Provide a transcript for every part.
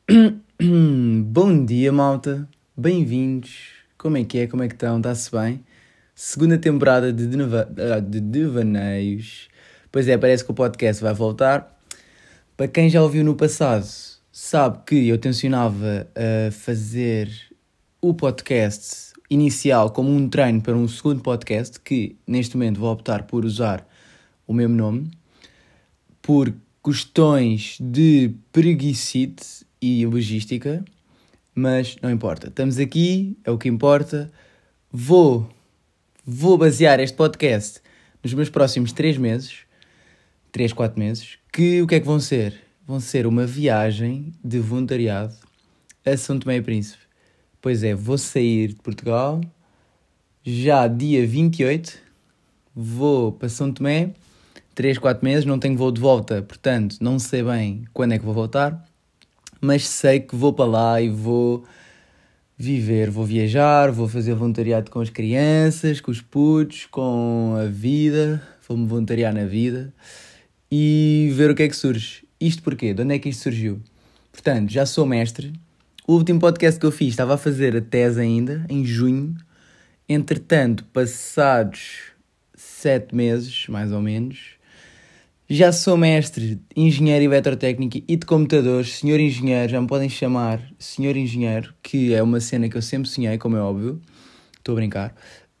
Bom dia, malta. Bem-vindos. Como é que é? Como é que estão? Está-se bem? Segunda temporada de Devaneios. Pois é, parece que o podcast vai voltar. Para quem já ouviu no passado, sabe que eu tencionava fazer o podcast inicial como um treino para um segundo podcast, que neste momento vou optar por usar o mesmo nome, por questões de preguicite e logística, mas não importa. Estamos aqui, é o que importa. Vou basear este podcast nos meus próximos 3 meses, 3, 4 meses, que o que é que vão ser? Vão ser uma viagem de voluntariado a São Tomé e Príncipe. Pois é, vou sair de Portugal, já dia 28, vou para São Tomé, 3, 4 meses, não tenho voo de volta, portanto não sei bem quando é que vou voltar, mas sei que vou para lá e vou viver, vou viajar, vou fazer voluntariado com as crianças, com os putos, com a vida, vou-me voluntariar na vida e ver o que é que surge. Isto porquê? De onde é que isto surgiu? Portanto, já sou mestre. O último podcast que eu fiz estava a fazer a tese ainda, em junho. Entretanto, passados 7 meses, mais ou menos, já sou mestre de engenheiro eletrotécnico e de computadores, senhor engenheiro, já me podem chamar senhor engenheiro, que é uma cena que eu sempre sonhei, como é óbvio, estou a brincar,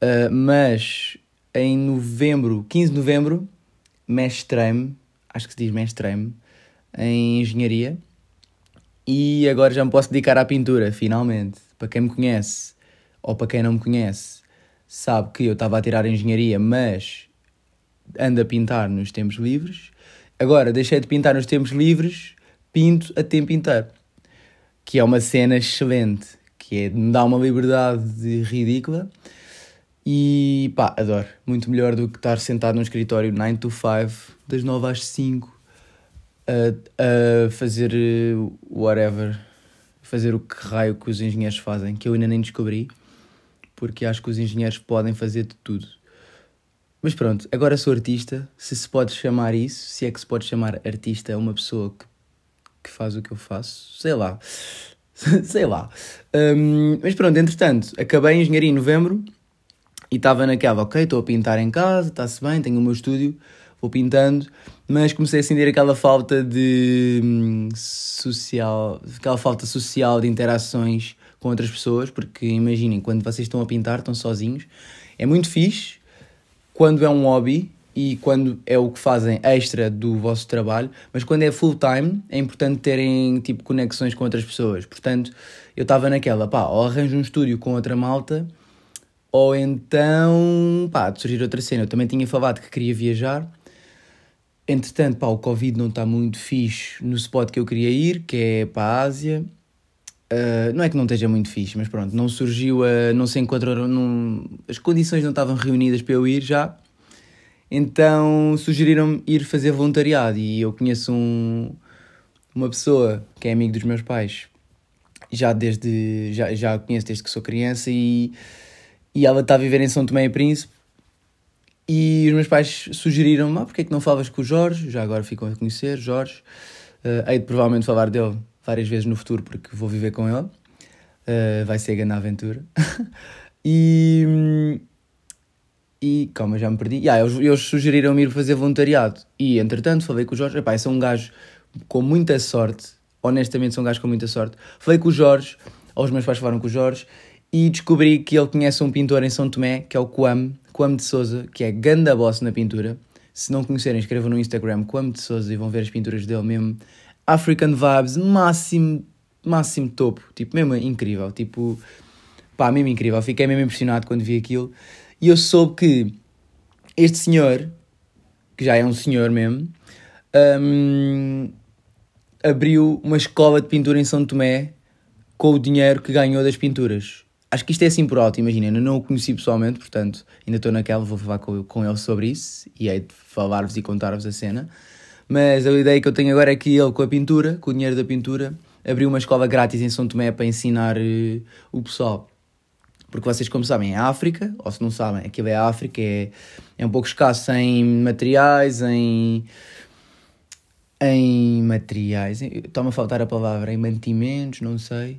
mas em novembro, 15 de novembro, mestrei-me, acho que se diz mestrei-me, em engenharia, e agora já me posso dedicar à pintura, finalmente. Para quem me conhece, ou para quem não me conhece, sabe que eu estava a tirar engenharia, mas ando a pintar nos tempos livres. Agora, deixei de pintar nos tempos livres, pinto a tempo inteiro. Que é uma cena excelente, que é, me dá uma liberdade ridícula. E pá, adoro. Muito melhor do que estar sentado num escritório 9 to 5, das 9 às 5, a fazer whatever, fazer o que raio que os engenheiros fazem, que eu ainda nem descobri, porque acho que os engenheiros podem fazer de tudo. Mas pronto, agora sou artista, se pode chamar isso, se é que se pode chamar artista a uma pessoa que faz o que eu faço, sei lá, sei lá. Mas pronto, entretanto, acabei em engenharia em novembro e estava naquela, ok, estou a pintar em casa, está-se bem, tenho o meu estúdio, vou pintando, mas comecei a sentir aquela falta de aquela falta social de interações com outras pessoas, porque imaginem, quando vocês estão a pintar, estão sozinhos, é muito fixe quando é um hobby e quando é o que fazem extra do vosso trabalho, mas quando é full time é importante terem tipo conexões com outras pessoas. Portanto, eu estava naquela, pá, ou arranjo um estúdio com outra malta, ou então, pá, de surgir outra cena. Eu também tinha falado que queria viajar. Entretanto, pá, o Covid não está muito fixe no spot que eu queria ir, que é para a Ásia. Não é que não esteja muito fixe, mas pronto, não surgiu, não se encontrou, as condições não estavam reunidas para eu ir já, então sugeriram-me ir fazer voluntariado e eu conheço uma pessoa que é amigo dos meus pais, já a conheço desde que sou criança e ela está a viver em São Tomé e Príncipe e os meus pais sugeriram-me, porque é que não falas com o Jorge, já agora ficam a conhecer, Jorge, hei de provavelmente falar dele várias vezes no futuro porque vou viver com ele. Vai ser a grande aventura. e calma, já me perdi. Eles sugeriram-me ir fazer voluntariado. E entretanto falei com o Jorge. Epá, eu sou um gajo com muita sorte. Honestamente sou um gajo com muita sorte. Falei com o Jorge, ou os meus pais falaram com o Jorge, e descobri que ele conhece um pintor em São Tomé, que é o Coame de Sousa, que é ganda boss na pintura. Se não conhecerem, escrevam no Instagram Coame de Sousa e vão ver as pinturas dele mesmo. African vibes, máximo topo, tipo, mesmo incrível, tipo, pá, mesmo incrível, fiquei mesmo impressionado quando vi aquilo, e eu soube que este senhor, que já é um senhor mesmo, abriu uma escola de pintura em São Tomé com o dinheiro que ganhou das pinturas. Acho que isto é assim por alto, imagina, eu não o conheci pessoalmente, portanto, ainda estou naquela, vou falar com ele sobre isso, e hei de falar-vos e contar-vos a cena. Mas a ideia que eu tenho agora é que ele, com a pintura, com o dinheiro da pintura, abriu uma escola grátis em São Tomé para ensinar o pessoal. Porque vocês, como sabem, é África, ou se não sabem, aquilo é África, é um pouco escasso em materiais, em em materiais, está-me a faltar a palavra, em mantimentos, não sei.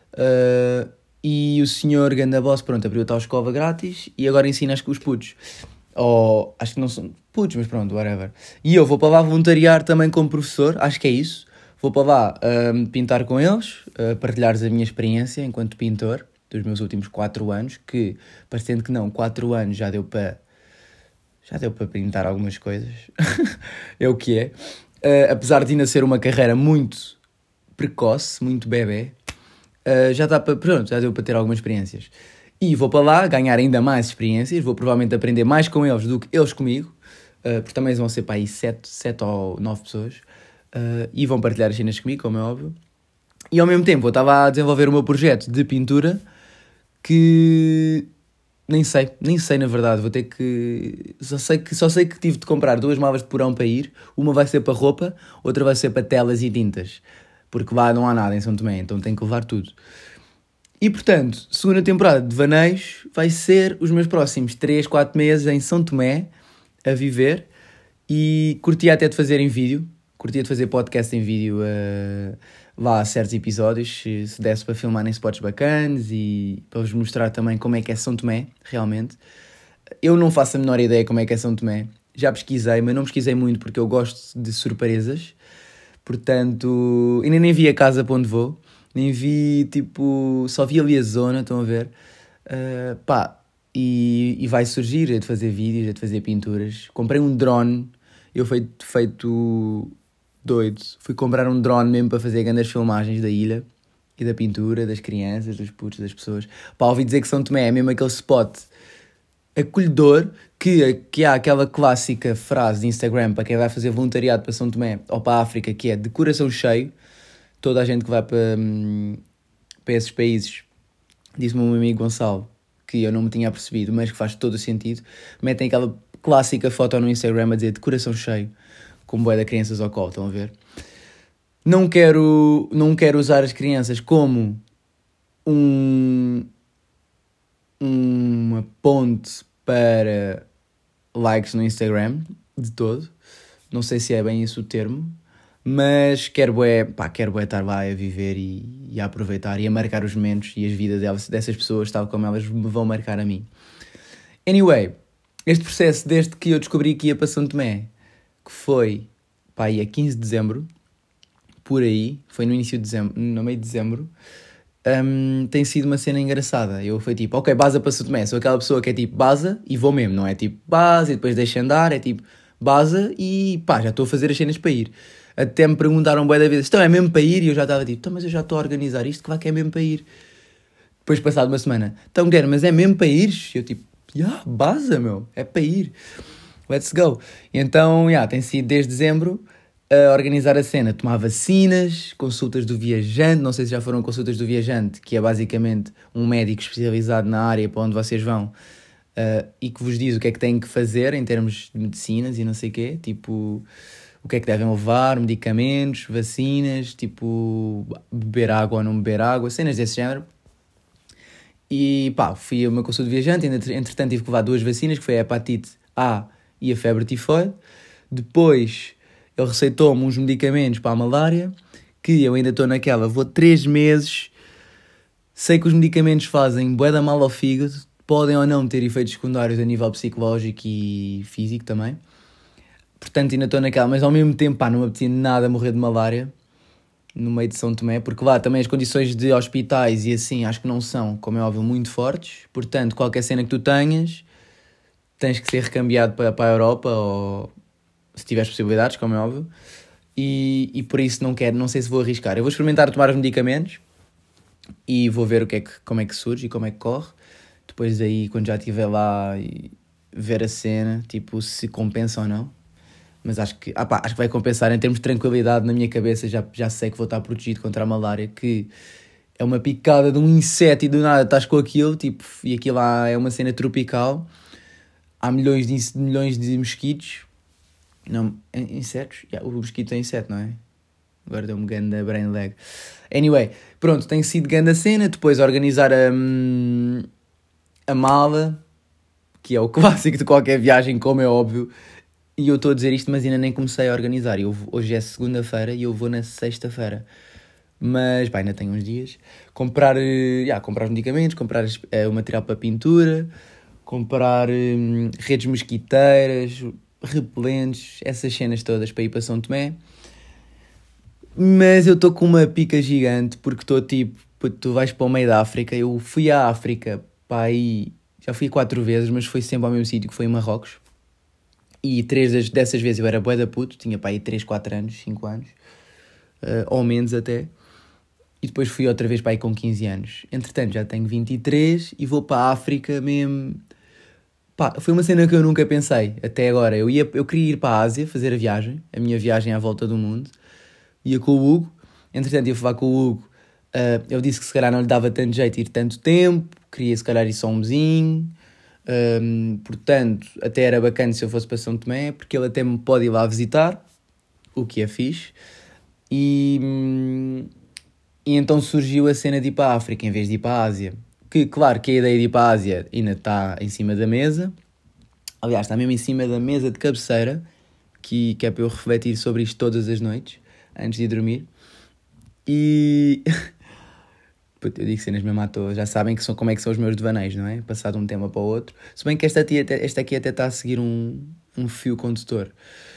E o senhor Ganda Boss, pronto, abriu a tal escova grátis e agora ensina acho que os putos. Ou acho que não são putos, mas pronto, whatever. E eu vou para lá voluntariar também como professor, acho que é isso. Vou para lá pintar com eles, partilhar a minha experiência enquanto pintor dos meus últimos 4 anos, que, parecendo que não, 4 anos já deu para pintar algumas coisas. É o que é. Apesar de ainda ser uma carreira muito precoce, muito bebé, já deu para ter algumas experiências. E vou para lá ganhar ainda mais experiências, vou provavelmente aprender mais com eles do que eles comigo, porque também vão ser para aí 7 ou 9 pessoas, e vão partilhar as cenas comigo, como é óbvio. E ao mesmo tempo eu estava a desenvolver o meu projeto de pintura, que nem sei na verdade, vou ter que... Só sei que tive de comprar 2 malas de porão para ir, uma vai ser para roupa, outra vai ser para telas e tintas, porque lá não há nada em São Tomé, então tenho que levar tudo. E portanto, segunda temporada de Devaneios vai ser os meus próximos 3, 4 meses em São Tomé, a viver, e curtia até de fazer em vídeo, curtia de fazer podcast em vídeo, lá certos episódios, se desse para filmar em spots bacanas e para vos mostrar também como é que é São Tomé, realmente. Eu não faço a menor ideia como é que é São Tomé, já pesquisei, mas não pesquisei muito porque eu gosto de surpresas, portanto, ainda nem vi a casa para onde vou, nem vi, só vi ali a zona, estão a ver, e vai surgir, é de fazer vídeos, é de fazer pinturas. Comprei um drone, eu feito doido, fui comprar um drone mesmo para fazer grandes filmagens da ilha e da pintura, das crianças, dos putos, das pessoas. Ouvi dizer que São Tomé é mesmo aquele spot acolhedor, que há aquela clássica frase de Instagram para quem vai fazer voluntariado para São Tomé ou para a África, que é de coração cheio. Toda a gente que vai para esses países, disse-me um amigo Gonçalo, que eu não me tinha percebido, mas que faz todo o sentido, metem aquela clássica foto no Instagram a dizer de coração cheio, com bué de crianças ao colo, estão a ver? Não quero usar as crianças como uma ponte para likes no Instagram, de todo. Não sei se é bem isso o termo, mas quero estar lá a viver e a aproveitar e a marcar os momentos e as vidas dessas pessoas, tal como elas me vão marcar a mim. Anyway, este processo, desde que eu descobri que ia para São Tomé, que foi aí a 15 de dezembro, por aí, foi no início de dezembro, no meio de dezembro, tem sido uma cena engraçada. Eu fui tipo, ok, baza para São Tomé, sou aquela pessoa que é tipo, baza e vou mesmo, não é tipo, baza e depois deixa andar, é tipo, baza e já estou a fazer as cenas para ir. Até me perguntaram bué da vez, então é mesmo para ir? E eu já estava tipo, mas eu já estou a organizar isto, que vai que é mesmo para ir. Depois, passado uma semana, então Guilherme, mas é mesmo para ir? E eu tipo, baza, meu, é para ir. Let's go. E então, tem sido desde dezembro a organizar a cena, tomar vacinas, consultas do viajante, não sei se já foram consultas do viajante, que é basicamente um médico especializado na área para onde vocês vão, e que vos diz o que é que têm que fazer em termos de medicinas e não sei o quê, tipo, o que é que devem levar, medicamentos, vacinas, tipo, beber água ou não beber água, cenas desse género. E fui a uma consulta de viajante, entretanto tive que levar 2 vacinas, que foi a hepatite A e a febre tifoide. Depois ele receitou-me uns medicamentos para a malária, que eu ainda estou naquela, vou 3 meses, sei que os medicamentos fazem bué da mal ao fígado, podem ou não ter efeitos secundários a nível psicológico e físico também, portanto ainda estou naquela, mas ao mesmo tempo não me apetecia nada morrer de malária no meio de São Tomé, porque lá também as condições de hospitais e assim acho que não são, como é óbvio, muito fortes, portanto qualquer cena que tu tenhas tens que ser recambiado para a Europa, ou se tiveres possibilidades, como é óbvio, e por isso não sei se vou arriscar. Eu vou experimentar tomar os medicamentos e vou ver como é que surge e como é que corre. Depois daí, quando já estiver lá e ver a cena, tipo, se compensa ou não. Mas acho que vai compensar em termos de tranquilidade na minha cabeça, já sei que vou estar protegido contra a malária, que é uma picada de um inseto e do nada estás com aquilo, tipo, e aquilo lá é uma cena tropical. Há milhões de mosquitos. Não, insetos? O mosquito é inseto, não é? Agora deu-me ganda brain lag. Anyway, pronto, tem sido ganda cena. Depois organizar a mala, que é o clássico de qualquer viagem, como é óbvio. E eu estou a dizer isto, mas ainda nem comecei a organizar. Hoje é segunda-feira e eu vou na sexta-feira. Mas, pá, ainda tenho uns dias. Comprar os medicamentos, comprar o material para pintura, comprar redes mosquiteiras, repelentes, essas cenas todas para ir para São Tomé. Mas eu estou com uma pica gigante porque estou tipo, puto, tu vais para o meio da África. Eu fui à África, pá, aí já fui 4 vezes, mas foi sempre ao mesmo sítio, que foi em Marrocos. E 3 dessas vezes eu era bué da puto, tinha pá aí 3, 4 anos, 5 anos, ou menos até. E depois fui outra vez para aí com 15 anos. Entretanto, já tenho 23 e vou para a África mesmo. Pá, foi uma cena que eu nunca pensei até agora. Eu queria ir para a Ásia fazer a minha viagem à volta do mundo. Ia com o Hugo. Entretanto, ia falar com o Hugo. Ele disse que se calhar não lhe dava tanto jeito ir tanto tempo. Queria se calhar ir só um mesinho. Portanto, até era bacana se eu fosse para São Tomé, porque ele até me pode ir lá visitar, o que é fixe. E então surgiu a cena de ir para a África em vez de ir para a Ásia. Que, claro, que a ideia de ir para a Ásia ainda está em cima da mesa. Aliás, está mesmo em cima da mesa de cabeceira, que é para eu refletir sobre isto todas as noites, antes de ir dormir. E... Puta, eu digo cenas mesmo à toa. Já sabem como é que são os meus devaneios, não é? Passar de um tema para o outro. Se bem que esta aqui até está a seguir um fio condutor.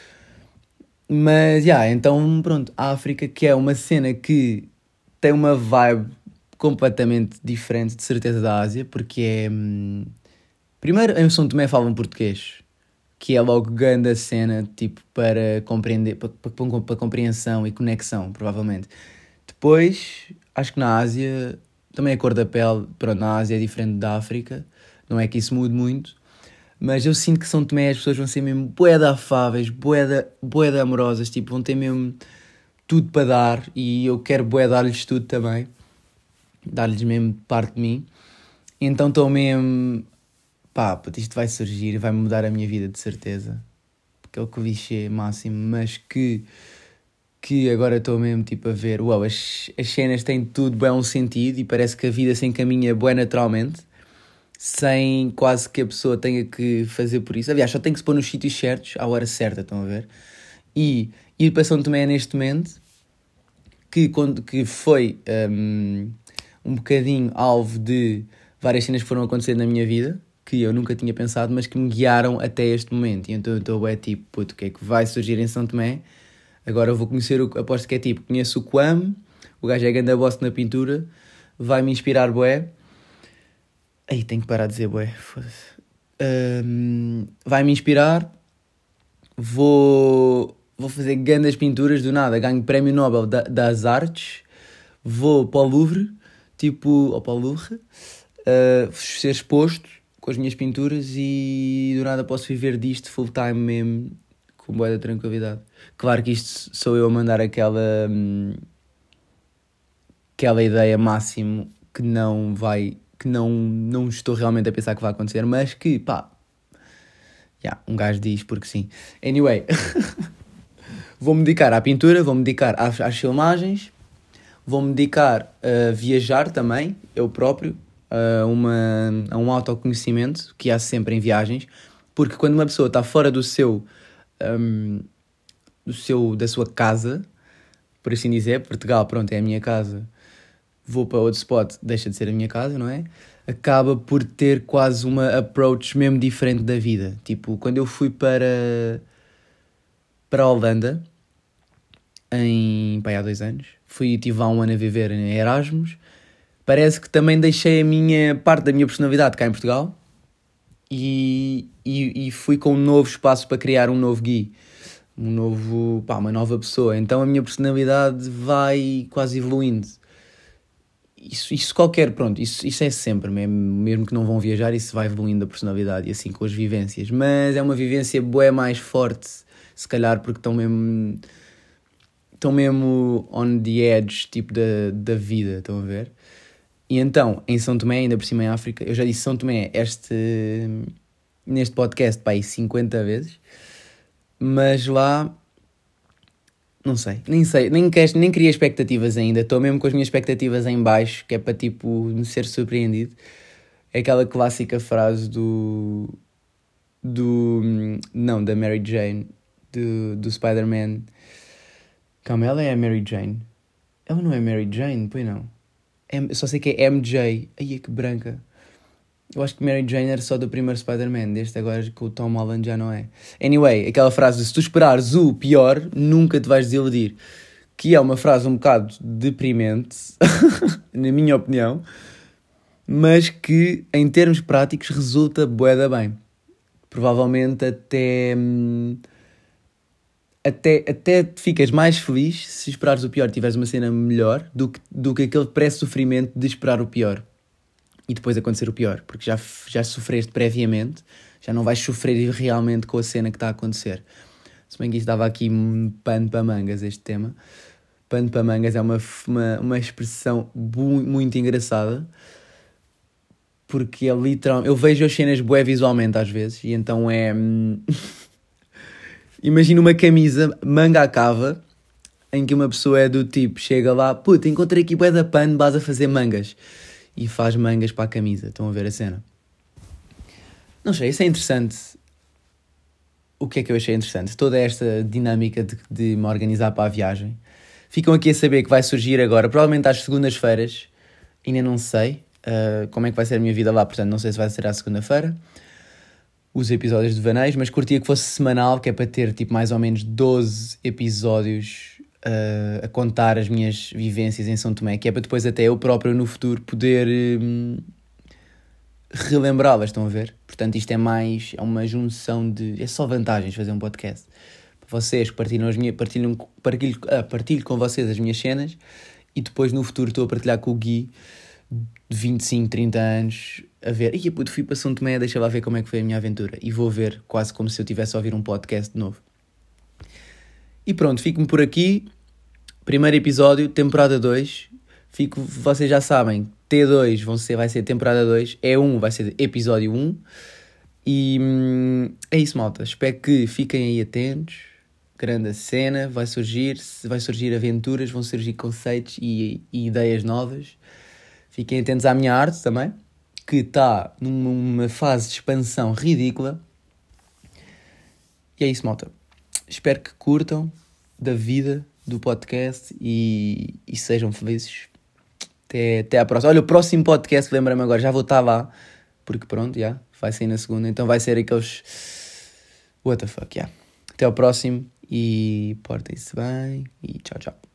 Mas, então, pronto. A África, que é uma cena que tem uma vibe completamente diferente, de certeza, da Ásia, porque é... Primeiro, em São Tomé falam português, que é logo grande a cena, tipo, para compreender, para compreensão e conexão, provavelmente. Depois, acho que na Ásia, também a cor da pele, pronto, na Ásia é diferente da África, não é que isso mude muito, mas eu sinto que São Tomé as pessoas vão ser mesmo bué de afáveis, bué de amorosas, tipo, vão ter mesmo tudo para dar, e eu quero bué dar-lhes tudo também, dar-lhes mesmo parte de mim. Então estou mesmo, pá, puto, isto vai surgir, vai mudar a minha vida de certeza, porque é o clichê máximo, mas que agora estou mesmo tipo a ver, uau, as cenas têm tudo bem um sentido e parece que a vida se encaminha bem naturalmente, sem quase que a pessoa tenha que fazer por isso. Aliás, só tem que se pôr nos sítios certos, à hora certa, estão a ver? E ir para São Tomé neste momento, que foi um bocadinho alvo de várias cenas que foram acontecendo na minha vida, que eu nunca tinha pensado, mas que me guiaram até este momento. E então eu estou tipo, puto, o que é que vai surgir em São Tomé? Agora eu vou conhecer, aposto que é tipo, conheço o Kwame, o gajo é ganda boss na pintura, vai-me inspirar bué. Aí tenho que parar de dizer bué, foda-se. Vai-me inspirar, vou fazer grandes pinturas do nada, ganho prémio Nobel das artes, vou para o Louvre, ou para o Louvre, ser exposto com as minhas pinturas e do nada posso viver disto full time mesmo, com boa da tranquilidade. Claro que isto sou eu a mandar aquela ideia máximo que não estou realmente a pensar que vai acontecer, mas que, pá, um gajo diz porque sim. Anyway, vou-me dedicar à pintura, vou-me dedicar às filmagens, vou-me dedicar a viajar também, eu próprio, a um autoconhecimento que há sempre em viagens, porque quando uma pessoa está fora da sua casa, por assim dizer, Portugal, pronto, é a minha casa, vou para outro spot, deixa de ser a minha casa, não é? Acaba por ter quase uma approach mesmo diferente da vida. Tipo, quando eu fui para a Holanda, há 2 anos, tive há 1 ano a viver em Erasmus, parece que também deixei parte da minha personalidade cá em Portugal e fui com um novo espaço para criar um novo Gui, uma nova pessoa. Então a minha personalidade vai quase evoluindo. Isso qualquer, pronto, isso é sempre, mesmo que não vão viajar, isso vai evoluindo a personalidade e assim com as vivências. Mas é uma vivência bué mais forte, se calhar porque estão mesmo on the edge, tipo, da vida, estão a ver? E então, em São Tomé, ainda por cima em África, eu já disse São Tomé neste podcast, pá, aí 50 vezes, mas lá, não sei, nem queria expectativas ainda, estou mesmo com as minhas expectativas em baixo, que é para, tipo, me ser surpreendido. É aquela clássica frase Não, da Mary Jane, do Spider-Man. Calma, ela é a Mary Jane. Ela não é Mary Jane, pois não. Só sei que é MJ. Ai, que branca. Eu acho que Mary Jane era só do primeiro Spider-Man, deste agora que o Tom Holland já não é. Anyway, aquela frase de se tu esperares o pior, nunca te vais desiludir. Que é uma frase um bocado deprimente, na minha opinião, mas que em termos práticos resulta bué da bem. Provavelmente até te ficas mais feliz se esperares o pior, tiveres uma cena melhor do que aquele pré-sofrimento de esperar o pior e depois acontecer o pior, porque já sofreste previamente, já não vais sofrer realmente com a cena que está a acontecer. Se bem que isto dava aqui pano para mangas, este tema. Pano para mangas é uma expressão muito engraçada, porque é literalmente... Eu vejo as cenas bué visualmente às vezes, e então é... Imagina uma camisa, manga à cava, em que uma pessoa é do tipo, chega lá, puta, encontrei aqui bué da pano, vas a fazer mangas. E faz mangas para a camisa. Estão a ver a cena? Não sei, isso é interessante. O que é que eu achei interessante? Toda esta dinâmica de me organizar para a viagem. Ficam aqui a saber que vai surgir agora, provavelmente às segundas-feiras. Ainda não sei como é que vai ser a minha vida lá, portanto não sei se vai ser à segunda-feira. Os episódios de Vaneios, mas curtia que fosse semanal, que é para ter tipo mais ou menos 12 episódios a contar as minhas vivências em São Tomé, que é para depois até eu próprio no futuro poder relembrá-las, estão a ver? Portanto isto é uma junção de... É só vantagens fazer um podcast. Para vocês, partilho com vocês as minhas cenas e depois no futuro estou a partilhar com o Gui de 25, 30 anos a ver, ia puto, fui para São Tomé, deixa lá ver como é que foi a minha aventura e vou ver quase como se eu estivesse a ouvir um podcast de novo. E pronto, fico-me por aqui. Primeiro episódio, temporada 2. Vocês já sabem, T2 vai ser temporada 2. E1 vai ser episódio 1. E é isso, malta. Espero que fiquem aí atentos. Grande cena, vai surgir aventuras, vão surgir conceitos e ideias novas. Fiquem atentos à minha arte também, que está numa fase de expansão ridícula. E é isso, malta. Espero que curtam da vida, do podcast e sejam felizes. Até à próxima. Olha, o próximo podcast, lembra-me agora, já vou estar lá, porque pronto, vai sair na segunda, então vai ser aqueles... What the fuck, Até ao próximo e portem-se bem e tchau, tchau.